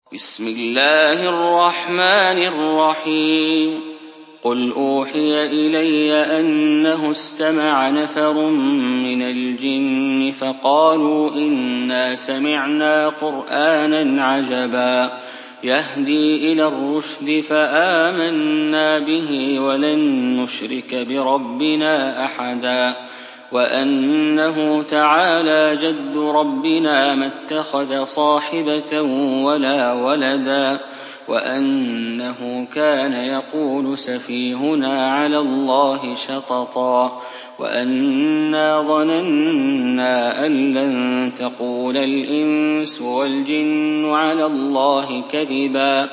بسم الله الرحمن الرحيم قل أوحي إلي أنه استمع نفر من الجن فقالوا إنا سمعنا قرآنا عجبا يهدي إلى الرشد فآمنا به ولن نشرك بربنا أحدا وأنه تعالى جد ربنا ما اتخذ صاحبة ولا ولدا وأنه كان يقول سفيهنا على الله شططا وأنا ظننا أن لن تقول الإنس والجن على الله كذبا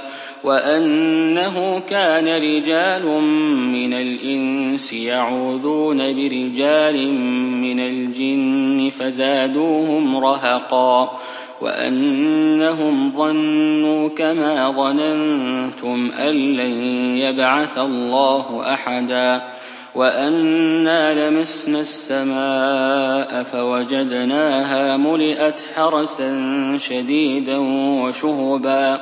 وأنه كان رجال من الإنس يعوذون برجال من الجن فزادوهم رهقا وأنهم ظنوا كما ظننتم أن لن يبعث الله أحدا وأنا لمسنا السماء فوجدناها ملئت حرسا شديدا وشهبا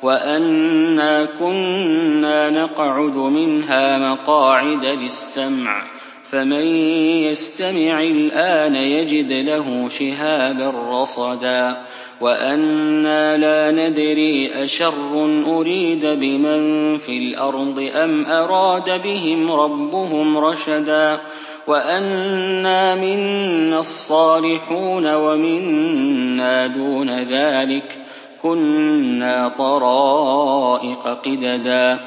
وأنا كنا نقعد منها مقاعد للسمع فمن يستمع الآن يجد له شهابا رصدا وأنا لا ندري أشر أريد بمن في الأرض أم أراد بهم ربهم رشدا وأنا منا الصالحون ومنا دون ذلك كنا طرائق قددا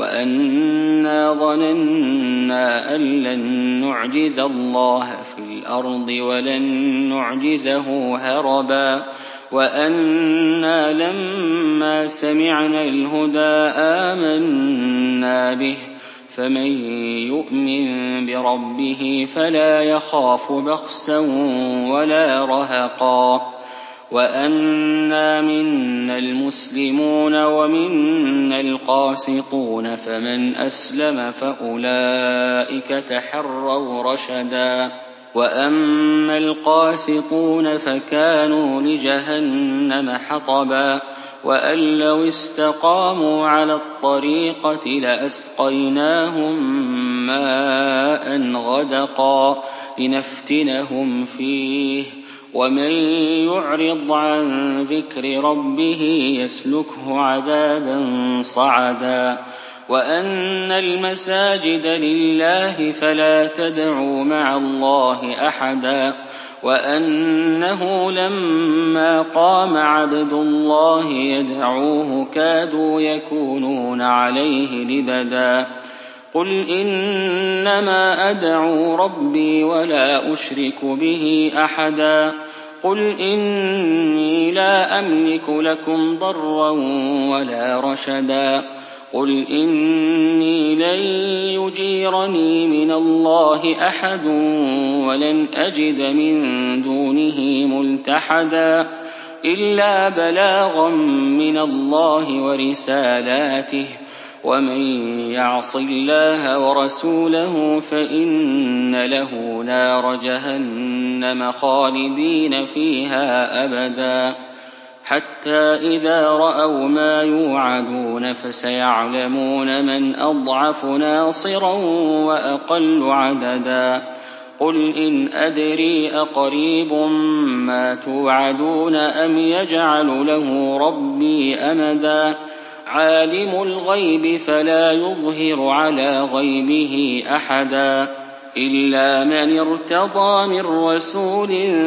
وأنا ظننا أن لن نعجز الله في الأرض ولن نعجزه هربا وأنا لما سمعنا الهدى آمنا به فمن يؤمن بربه فلا يخاف بخسا ولا رهقا وأنا منا المسلمون ومنا القاسطون فمن أسلم فأولئك تحروا رشدا وأما القاسطون فكانوا لجهنم حطبا وأن لو استقاموا على الطريقة لأسقيناهم ماء غدقا لنفتنهم فيه ومن يعرض عن ذكر ربه يسلكه عذابا صعدا وأن المساجد لله فلا تدعوا مع الله أحدا وأنه لما قام عبد الله يدعوه كادوا يكونون عليه لبدا قل إنما أدعو ربي ولا أشرك به أحدا قل إني لا أملك لكم ضرا ولا رشدا قل إني لن يجيرني من الله أحد ولن أجد من دونه ملتحدا إلا بلاغا من الله ورسالاته ومن يعص الله ورسوله فإن له نار جهنم خالدين فيها أبدا حتى إذا رأوا ما يوعدون فسيعلمون من أضعف ناصرا وأقل عددا قل إن أدري أقريب ما توعدون أم يجعل له ربي أمدا عالم الغيب فلا يظهر على غيبه أحدا إلا من ارتضى من رسول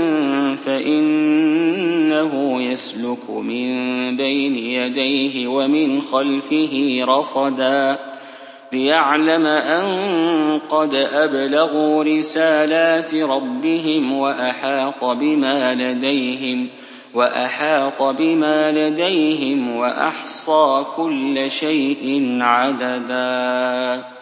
فإنه يسلك من بين يديه ومن خلفه رصدا ليعلم أن قد أبلغوا رسالات ربهم وأحاط بما لديهم وأحصى كل شيء عددا